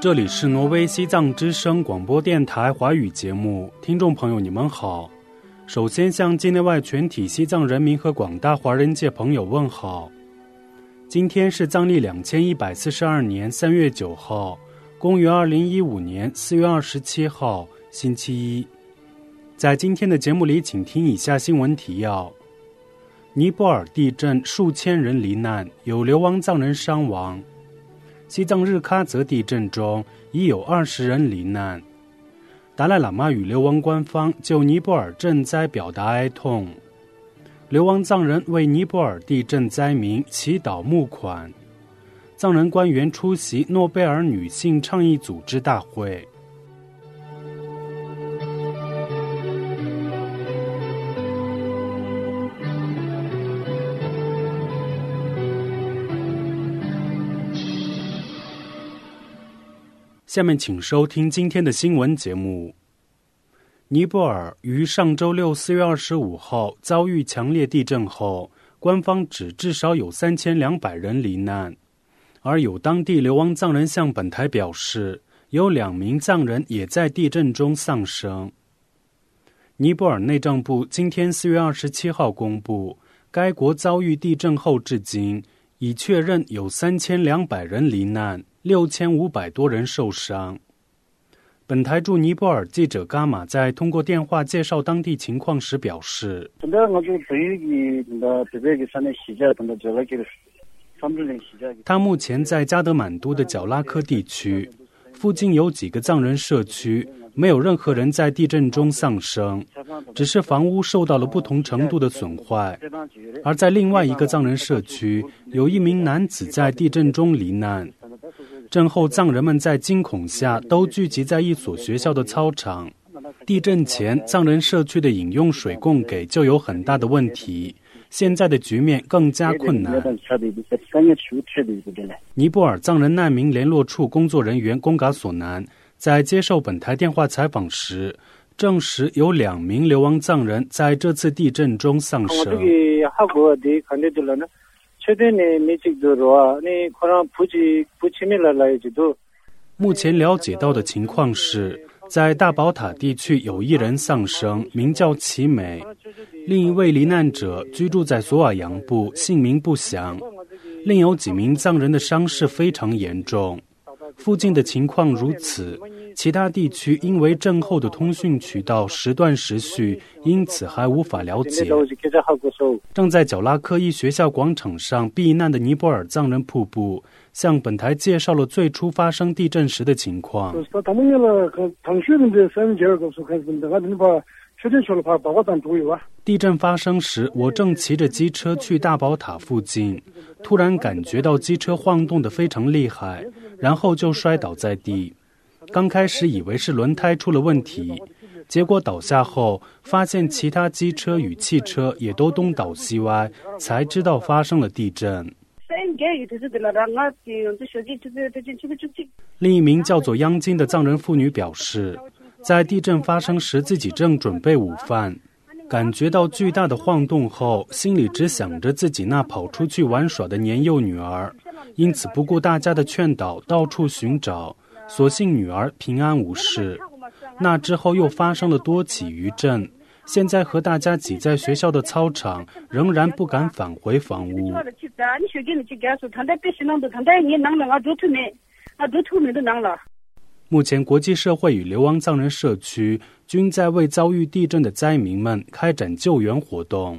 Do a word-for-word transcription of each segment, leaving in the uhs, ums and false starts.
这里是挪威西藏之声广播电台华语节目，听众朋友你们好。首先向境内外全体西藏人民和广大华人界朋友问好。今天是藏历两千一百四十二年三月九号，公元二零一五年四月二十七号，星期一。在今天的节目里，请听以下新闻提要：尼泊尔地震，数千人罹难，有流亡藏人伤亡。西藏日喀则地震中已有二十人罹难。达赖喇嘛与流亡官方就尼泊尔震灾表达哀痛。流亡藏人为尼泊尔地震灾民祈祷募款。藏人官员出席诺贝尔女性倡议组织大会。下面请收听今天的新闻节目。尼泊尔于上周六四月二十五号遭遇强烈地震后，官方指至少有三千两百人罹难，而有当地流亡藏人向本台表示，有两名藏人也在地震中丧生。尼泊尔内政部今天四月二十七号公布，该国遭遇地震后至今已确认有三千两百人罹难，六千五百多人受伤。本台驻尼泊尔记者伽马在通过电话介绍当地情况时表示，他目前在加德满都的角拉科地区，附近有几个藏人社区，没有任何人在地震中丧生，只是房屋受到了不同程度的损坏。而在另外一个藏人社区，有一名男子在地震中罹难。震后藏人们在惊恐下都聚集在一所学校的操场。地震前藏人社区的饮用水供给就有很大的问题，现在的局面更加困难。尼泊尔藏人难民联络处工作人员贡嘎索南在接受本台电话采访时证实，有两名流亡藏人在这次地震中丧生。目前了解到的情况是，在大宝塔地区有一人丧生，名叫齐美，另一位罹难者居住在索瓦扬部，姓名不详，另有几名藏人的伤势非常严重。附近的情况如此，其他地区因为震后的通讯渠道时断时续，因此还无法了解。正在角拉科一学校广场上避难的尼泊尔藏人瀑布向本台介绍了最初发生地震时的情况。地震发生时，我正骑着机车去大宝塔附近，突然感觉到机车晃动得非常厉害，然后就摔倒在地。刚开始以为是轮胎出了问题，结果倒下后发现其他机车与汽车也都东倒西歪，才知道发生了地震。另一名叫做央金的藏人妇女表示，在地震发生时自己正准备午饭，感觉到巨大的晃动后，心里只想着自己那跑出去玩耍的年幼女儿，因此不顾大家的劝导，到处寻找，所幸女儿平安无事。那之后又发生了多起余震，现在和大家挤在学校的操场，仍然不敢返回房屋。目前国际社会与流亡藏人社区均在为遭遇地震的灾民们开展救援活动。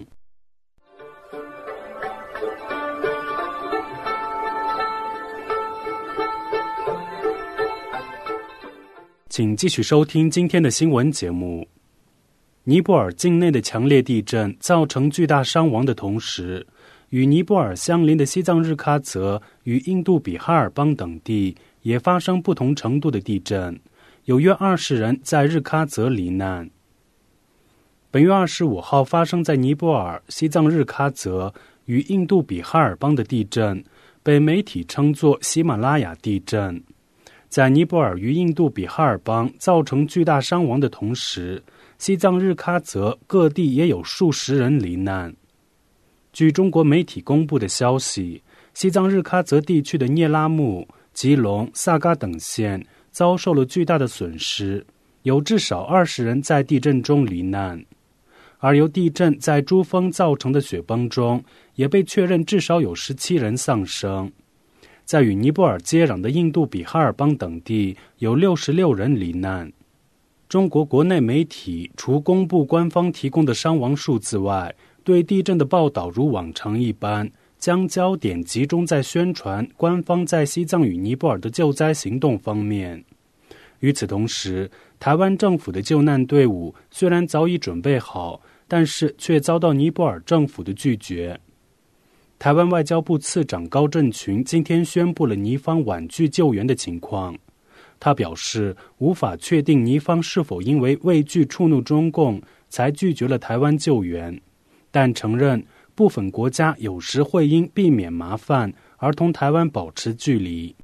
请继续收听今天的新闻节目。尼泊尔境内的强烈地震造成巨大伤亡的同时，与尼泊尔相邻的西藏日喀则与印度比哈尔邦等地也发生不同程度的地震，有约二十人在日喀则罹难。本月二十五号发生在尼泊尔、西藏日喀则与印度比哈尔邦的地震，被媒体称作喜马拉雅地震。在尼泊尔与印度比哈尔邦造成巨大伤亡的同时，西藏日喀则各地也有数十人罹难。据中国媒体公布的消息，西藏日喀则地区的聂拉木吉隆、萨嘎等县遭受了巨大的损失，有至少二十人在地震中罹难。而由地震在珠峰造成的雪崩中，也被确认至少有十七人丧生。在与尼泊尔接壤的印度比哈尔邦等地，有六十六人罹难。中国国内媒体除公布官方提供的伤亡数字外，对地震的报道如往常一般，将焦点集中在宣传官方在西藏与尼泊尔的救灾行动方面。与此同时，台湾政府的救难队伍虽然早已准备好，但是却遭到尼泊尔政府的拒绝。台湾外交部次长高振群今天宣布了尼方婉拒救援的情况。他表示，无法确定尼方是否因为畏惧触怒中共才拒绝了台湾救援，但承认部分国家有时会因避免麻烦而同台湾保持距离。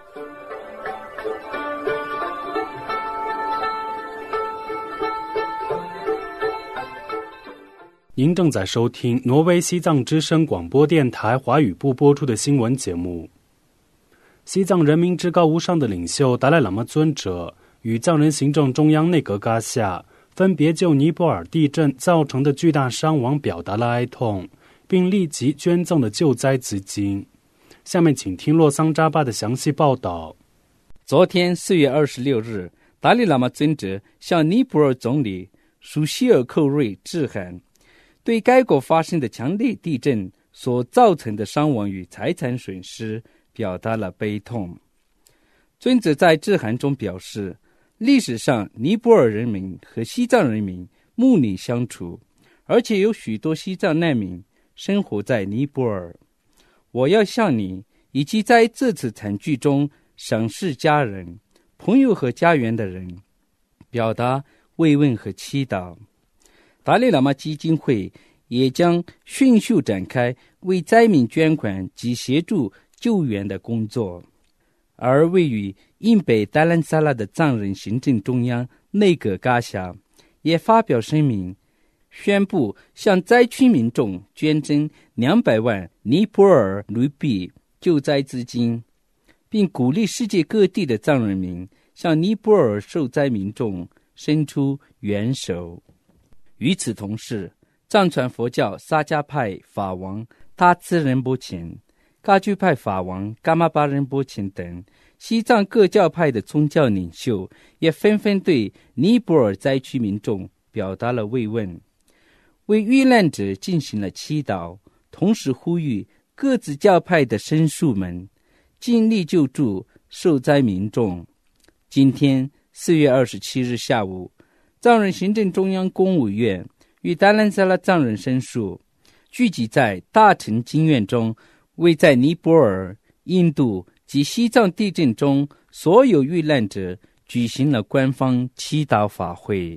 您正在收听挪威西藏之声广播电台华语部播出的新闻节目。西藏人民至高无上的领袖达赖喇嘛尊者与藏人行政中央内阁噶夏分别就尼泊尔地震造成的巨大伤亡表达了哀痛，并立即捐赠了救灾资金。下面请听洛桑扎巴的详细报道。 昨天四月二十六日，达赖喇嘛尊者向尼泊尔总理舒希尔寇瑞致函，对该国发生的强烈地震所造成的伤亡与财产损失表达了悲痛。尊者在致函中表示，历史上尼泊尔人民和西藏人民睦邻相处，而且有许多西藏难民生活在尼泊尔。我要向你以及在这次惨剧中伤逝家人、朋友和家园的人表达慰问和祈祷。达赖喇嘛基金会也将迅速展开为灾民捐款及协助救援的工作。而位于印北达兰萨拉的藏人行政中央内阁噶夏也发表声明，宣布向灾区民众捐赠两百万尼泊尔卢比救灾资金，并鼓励世界各地的藏人民向尼泊尔受灾民众伸出援手。与此同时，藏传佛教萨迦派法王他兹仁波切、噶举派法王噶玛巴仁波切等西藏各教派的宗教领袖也纷纷对尼泊尔灾区民众表达了慰问，为遇难者进行了祈祷，同时呼吁各自教派的僧侣们尽力救助受灾民众。今天四月二十七日下午，藏人行政中央公务院与达兰萨拉藏人僧侣聚集在大城经院中，为在尼泊尔、印度及西藏地震中所有遇难者举行了官方祈祷法会。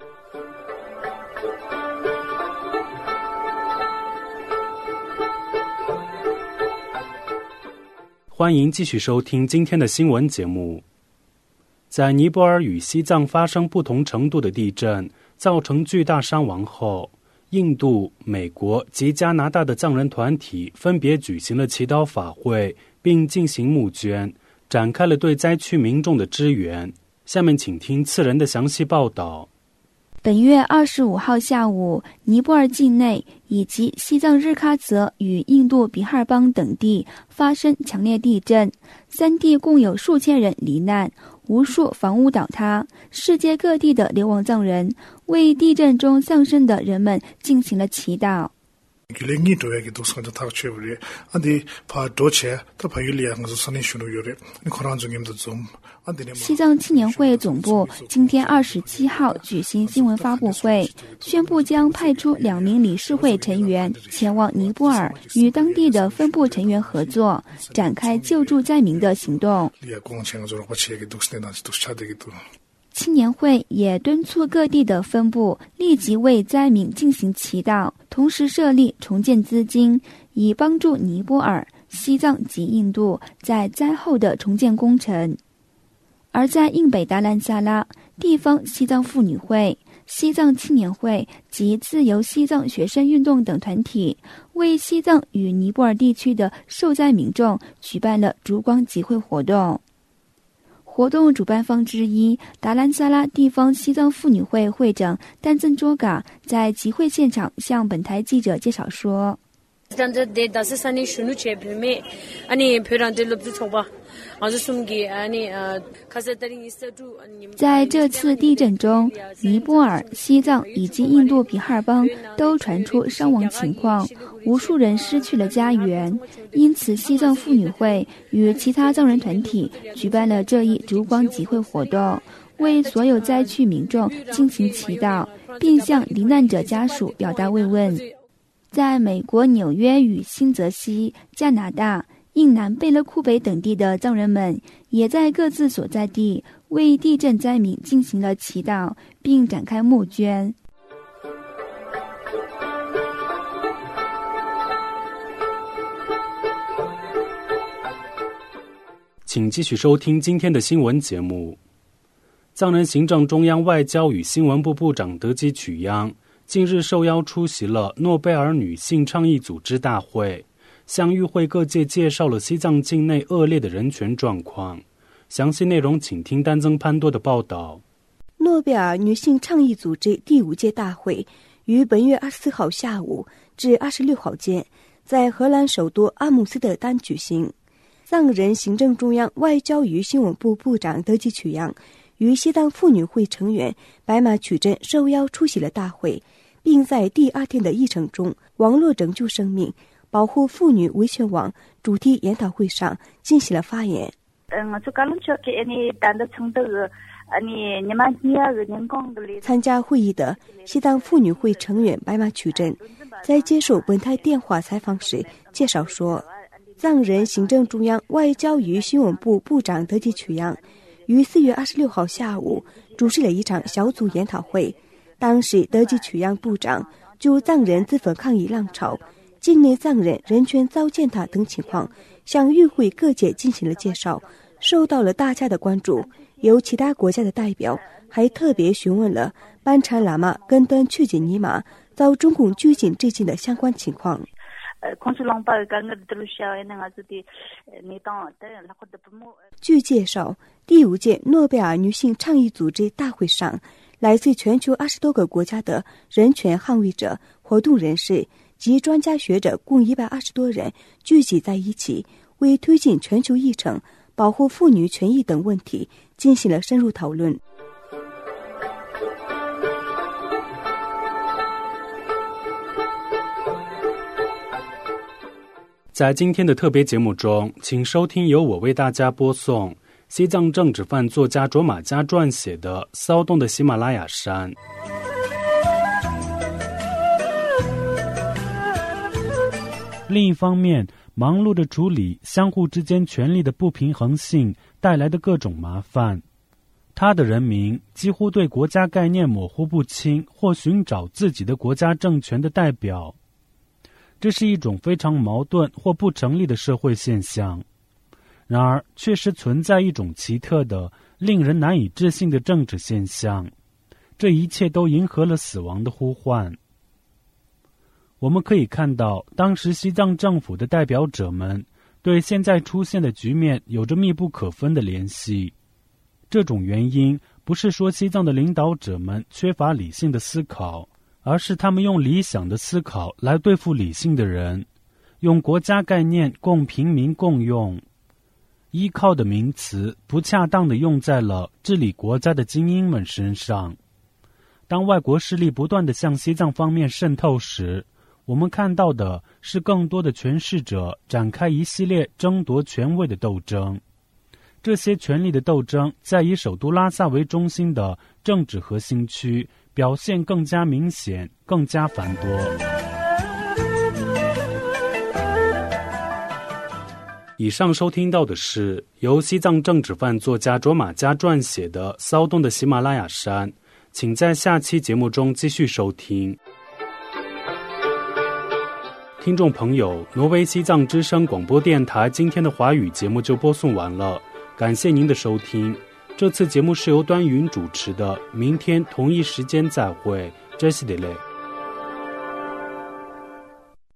欢迎继续收听今天的新闻节目。在尼泊尔与西藏发生不同程度的地震，造成巨大伤亡后，印度、美国及加拿大的藏人团体分别举行了祈祷法会，并进行募捐，展开了对灾区民众的支援。下面请听次人的详细报道。 本月二十五号下午，尼泊尔境内以及西藏日喀则与印度比哈尔邦等地发生强烈地震，三地共有数千人罹难，无数房屋倒塌。世界各地的流亡藏人为地震中丧生的人们进行了祈祷。西藏青年会总部今天二十七号举行新闻发布会，宣布将派出两名理事会成员前往尼泊尔，与当地的分部成员合作，展开救助灾民的行动。青年会也敦促各地的分部立即为灾民进行祈祷，同时设立重建资金，以帮助尼泊尔、西藏及印度在灾后的重建工程。而在印北达兰萨拉地方西藏妇女会西藏青年会及自由西藏学生运动等团体，为西藏与尼泊尔地区的受灾民众举办了烛光集会活动。活动主办方之一达兰萨拉地方西藏妇女会会长丹增卓嘎在集会现场向本台记者介绍说，在这次地震中，尼泊尔、西藏以及印度比哈尔邦都传出伤亡情况，无数人失去了家园。因此，西藏妇女会与其他藏人团体举办了这一烛光集会活动，为所有灾区民众进行祈祷，并向罹难者家属表达慰问。在美国纽约与新泽西、加拿大、印南贝勒库北等地的藏人们，也在各自所在地为地震灾民进行了祈祷，并展开募捐。 请继续收听今天的新闻节目。藏人行政中央外交与新闻部部长德吉曲央近日受邀出席了诺贝尔女性倡议组织大会，向与会各界介绍了西藏境内恶劣的人权状况。详细内容请听丹增潘多的报道。 诺贝尔女性倡议组织第五届大会于本月二十四号下午至二十六号间在荷兰首都阿姆斯特丹举行。藏人行政中央外交与新闻部部长德吉曲央与西藏妇女会成员白马曲珍受邀出席了大会，并在第二天的议程中网络拯救生命保护妇女维权网主题研讨会上进行了发言。参加会议的西藏妇女会成员白马曲珍在接受本台电话采访时介绍说，藏人行政中央外交与新闻部部长德吉曲央于四月二十六号下午主持了一场小组研讨会。当时德吉曲央部长就藏人自焚抗议浪潮、境内藏人人权遭践踏等情况向与会各界进行了介绍，受到了大家的关注。由其他国家的代表还特别询问了班禅喇嘛跟登去吉尼玛遭中共拘禁至今的相关情况。据介绍，第五届诺贝尔女性倡议组织大会上，来自全球二十多个国家的人权捍卫者、活动人士及专家学者共一百二十多人聚集在一起，为推进全球议程、保护妇女权益等问题进行了深入讨论。 在今天的特别节目中，请收听由我为大家播送西藏政治犯作家卓玛嘉撰写的《骚动的喜马拉雅山》。另一方面，忙碌地处理相互之间权力的不平衡性带来的各种麻烦，他的人民几乎对国家概念模糊不清，或寻找自己的国家政权的代表。这是一种非常矛盾或不成立的社会现象，然而确实存在一种奇特的、令人难以置信的政治现象。这一切都迎合了死亡的呼唤。我们可以看到，当时西藏政府的代表者们对现在出现的局面有着密不可分的联系。这种原因不是说西藏的领导者们缺乏理性的思考，而是他们用理想的思考来对付理性的人，用国家概念供平民共用。依靠的名词不恰当地用在了治理国家的精英们身上。当外国势力不断地向西藏方面渗透时，我们看到的是更多的权势者展开一系列争夺权位的斗争。这些权力的斗争在以首都拉萨为中心的政治核心区表现更加明显，更加繁多。以上收听到的是由西藏政治犯作家卓玛嘉撰写的《骚动的喜马拉雅山》，请在下期节目中继续收听。听众朋友，挪威西藏之声广播电台今天的华语节目就播送完了，感谢您的收听。 这次节目是由端云主持的，明天同一时间再会，这是的嘞。